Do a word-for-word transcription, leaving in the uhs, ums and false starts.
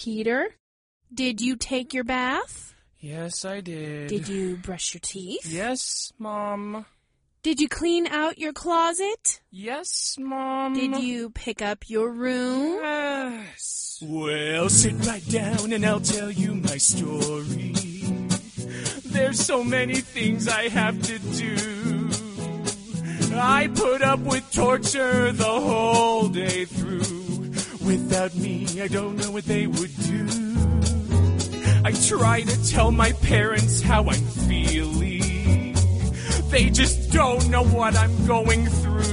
Peter. Did you take your bath? Yes, I did. Did you brush your teeth? Yes, Mom. Did you clean out your closet? Yes, Mom. Did you pick up your room? Yes. Well, sit right down and I'll tell you my story. There's so many things I have to do. I put up with torture the whole day through. Without me, I don't know what they would do. I try to tell my parents how I'm feeling. They just don't know what I'm going through.